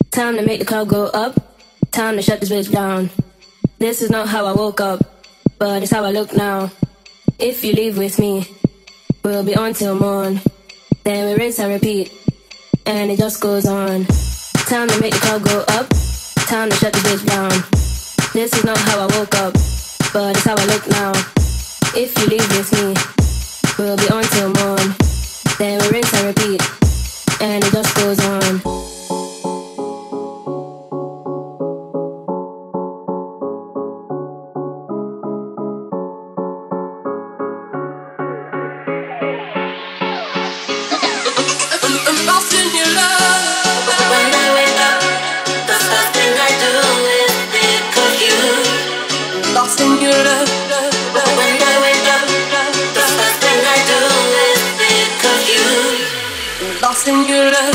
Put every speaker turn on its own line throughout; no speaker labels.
Time to make the crowd go up. Time to shut this bitch down. This is not how I woke up, but it's how I look now. If you leave with me, we'll be on till morn. Then we rinse and repeat, and it just goes on. Time to make the crowd go up. Time to shut the bitch down. This is not how I woke up, but it's how I look now. If you leave with me, we'll be on till morn. Then we rinse and repeat, and it just goes on.
Lost in your love.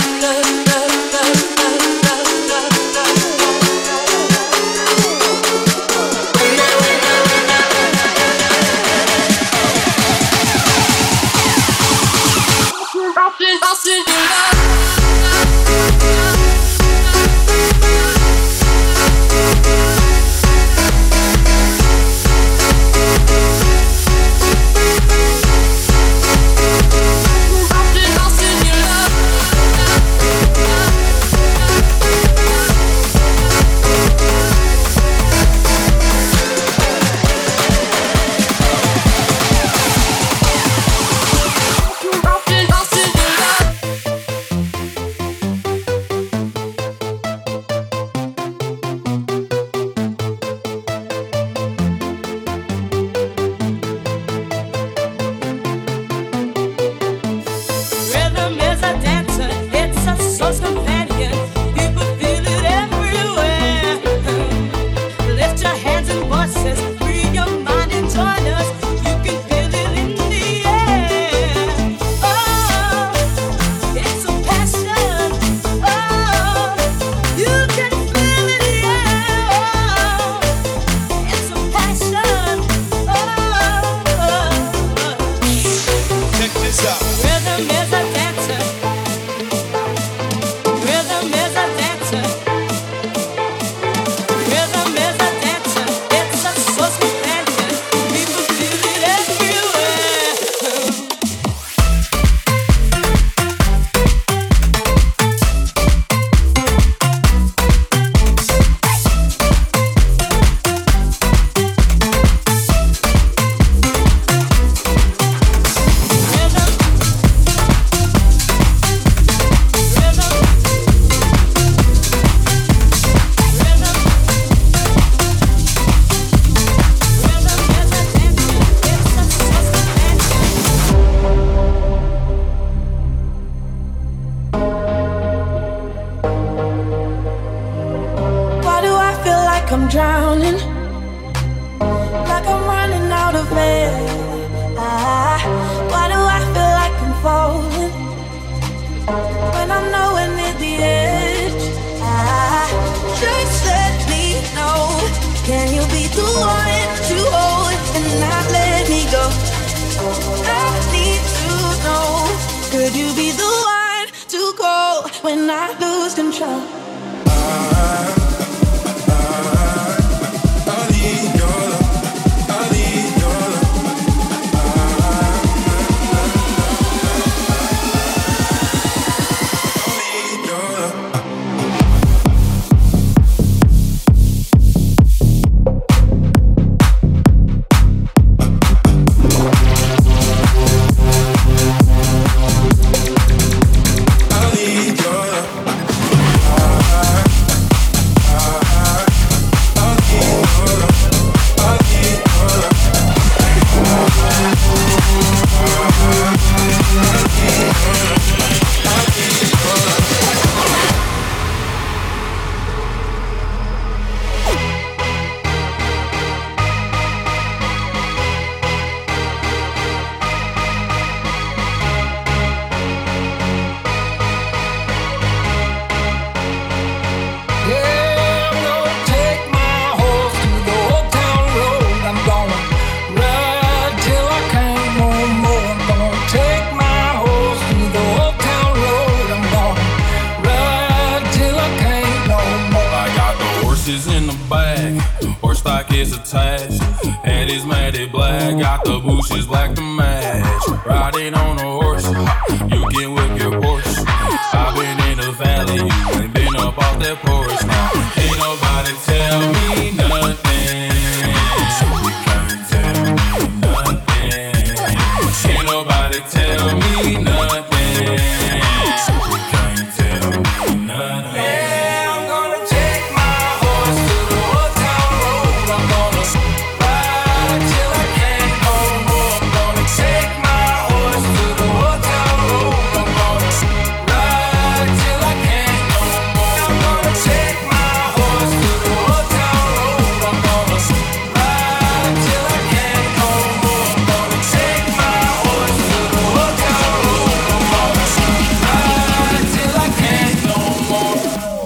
Horses in the back, horse stock is attached. Head is matted black, got the bushes black to match. Riding on a horse, you can whip your Porsche. I've been in the valley, you ain't been up off that porch. Now, ain't nobody tell me nothing. You can't tell me nothing. Ain't nobody tell me nothing. You can't tell me nothing. Yeah, I'm gonna take my horse to the old town road. I'm gonna ride till I can't no more. I'm gonna take my horse to the old town road. I'm gonna ride till I can't no more. I'm gonna take my horse to the old town road. I'm gonna ride till I can't no more. I'm gonna take my horse to the old town road. I'm gonna ride till I can't no more.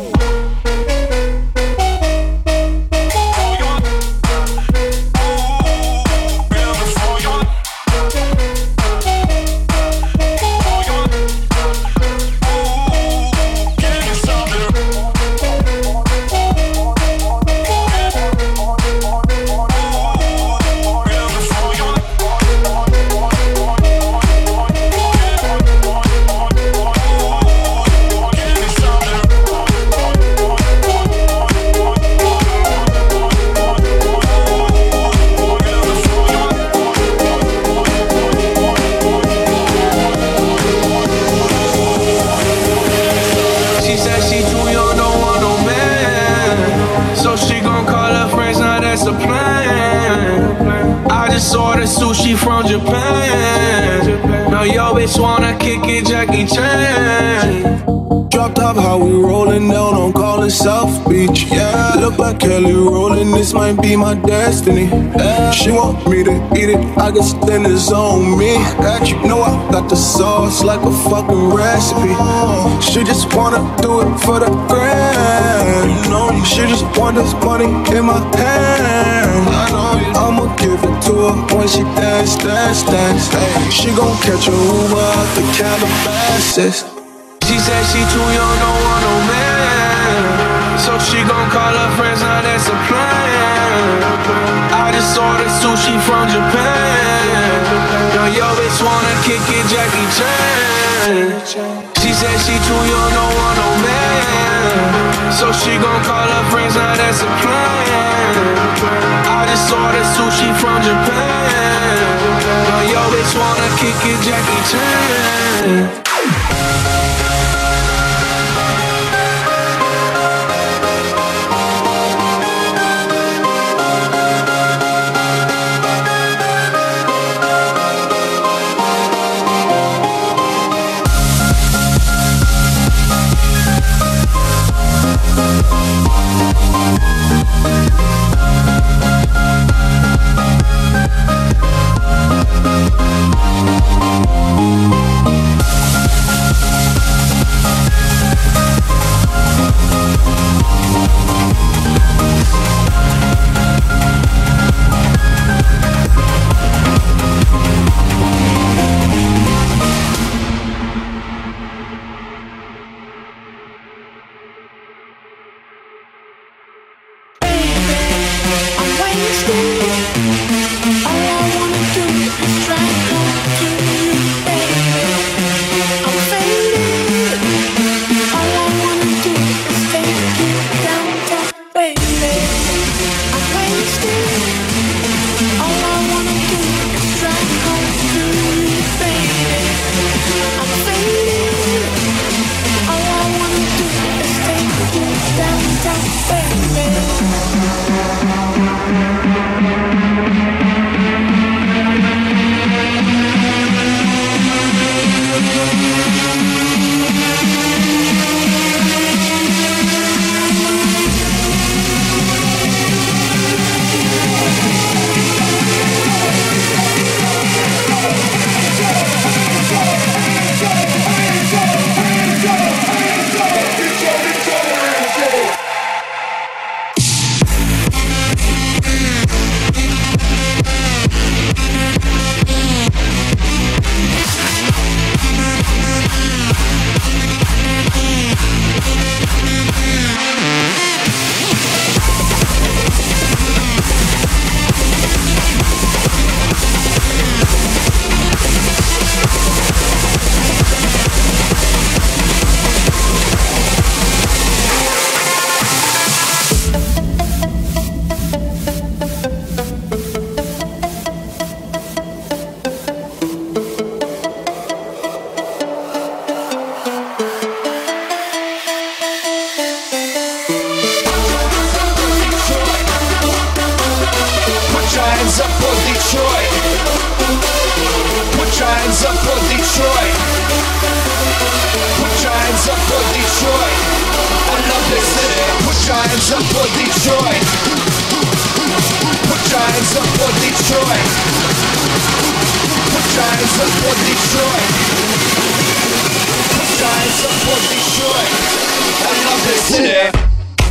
She said she too young, don't want no man. So she gon' call her friends, now that's a plan. I just ordered sushi from Japan. Now yo bitch wanna kick it, Jackie Chan.
Dropped off how we rollin' down on Collin South Beach. Yeah, look like Kelly rollin', this might be my destiny. She want me to eat it, I guess then it's on me. I got you, know I got the sauce like a fucking recipe. She just wanna do it for the grand. She just want this money in my hand. I'ma give it to her when she dance, dance, dance. She gon' catch a Uber out the Calabasas.
She said she too young, don't want no man. So she gon' call her friends, now that's a plan. I just ordered sushi from Japan. Now yo bitch wanna kick it, Jackie Chan. She said she too young, don't want no man. So she gon' call her friends, now that's a plan. I just ordered sushi from Japan. Now yo bitch wanna kick it, Jackie Chan. hands up for Detroit. Put your hands up for Detroit. Put your hands up for Detroit. I love this city. Put your hands up for Detroit. Put your hands up for Detroit. Put your hands up for Detroit. Put your hands up for Detroit. I love this city.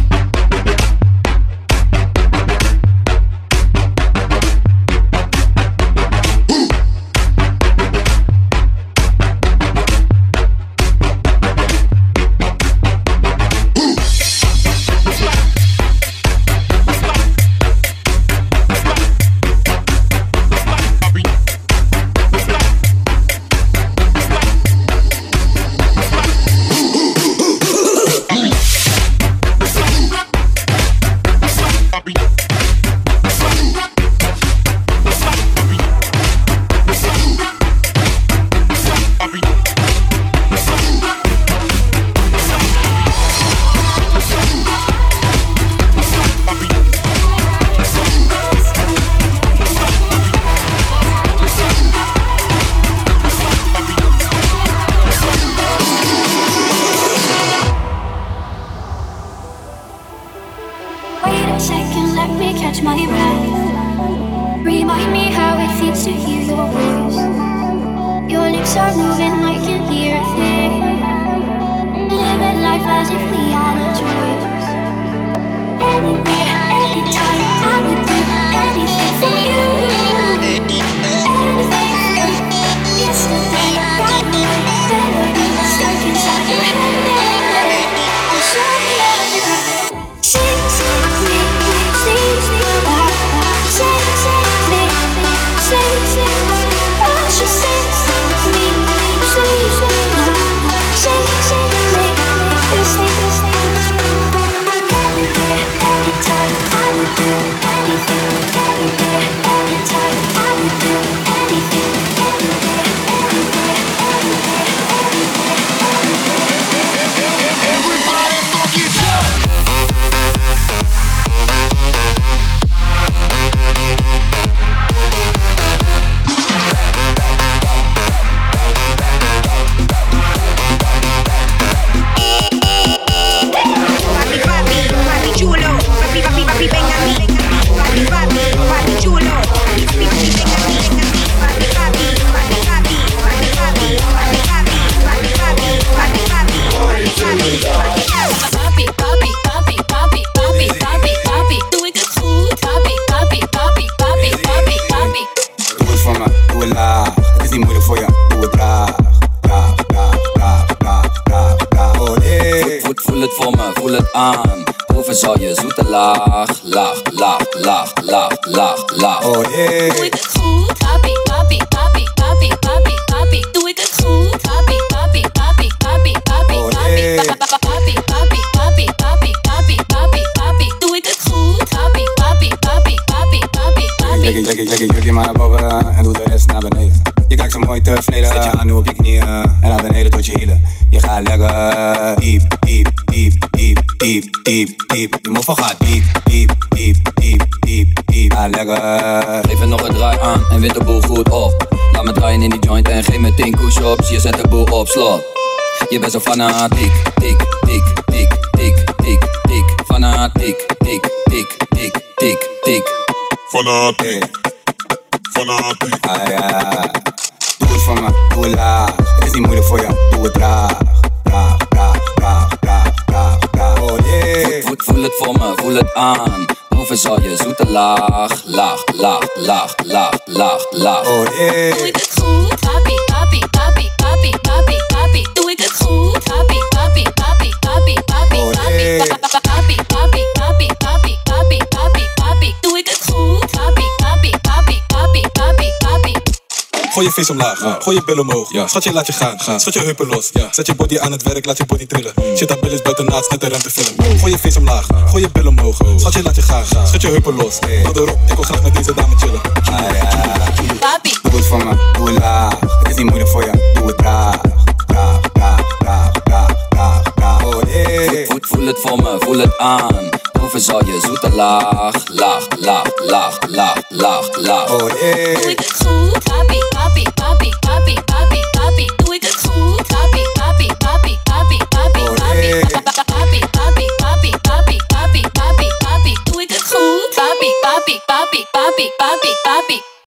Lekker maar naar boven en doe de rest naar beneden. Je kijkt zo mooi te verneden, zet je aan nu op je knieën en naar beneden tot je hielen. Je gaat lekker diep, diep, diep, diep, diep, diep, diep. Je moffel gaat diep, diep, diep, diep, diep, diep. Ga lekker.
Geef er nog een draai aan en wint de boel goed op. Laat me draaien in die joint en geef me 10 push-ups. Je zet de boel op slot. Je bent zo fanatiek, tik, tik, tik, tik, tik, tik. Fanatiek, tik, tik, tik, tik, tik.
Fanatiek, fanatiek. Ah ja. Doe het voor me, doe het laag. Het is niet moeilijk voor jou, doe het traag. Traag, traag, traag, traag, traag, traag. Oh yeah.
Voel het voor me, voel het aan. Proeven zal je zoete laag. Laag, laag, laag, laag, laag, laag.
Oh yeah.
Doe ik het goed? Papi, papi, papi, papi, papi, papi. Doe ik het goed? Papi, papi, papi, papi, papi, papi, papi, papi, papi, papi, papi, papi, papi. Doe ik het goed? Papi, papi, papi, papi, papi, papi.
Gooi je face omlaag, gooi je bil omhoog. Schatje, laat je gaan, schud je heupen los. Zet je body aan het werk, laat je body trillen. Shit, dat bil is buiten naad, net de ruimte filmen. Gooi je face omlaag, gooi je bil omhoog. Schatje, laat je gaan, schud je heupen los. Tot erop, ik wil graag met deze dame chillen.
Papi,
doe het voor me, doe het laag. Het is niet moeilijk voor je, doe het traag. Traag, traag, traag, traag, traag, traag. Oh yeah.
Voel het voor me, voel het aan. Proeven zal je zoete laag. Laag, laag, laag, laag, laag, laag.
Oh yeah.